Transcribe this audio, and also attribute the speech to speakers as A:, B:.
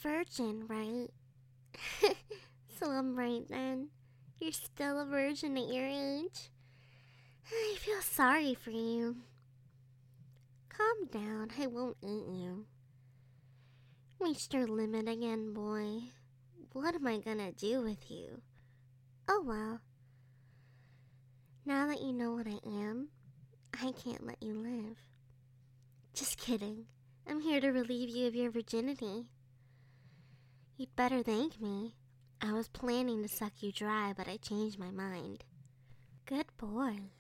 A: virgin, right? So I'm right then. You're still a virgin at your age? I feel sorry for you. Calm down, I won't eat you. Reached your limit again, boy. What am I gonna do with you? Oh well. Now that you know what I am, I can't let you live. Just kidding. I'm here to relieve you of your virginity. You'd better thank me. I was planning to suck you dry, but I changed my mind. Good boy.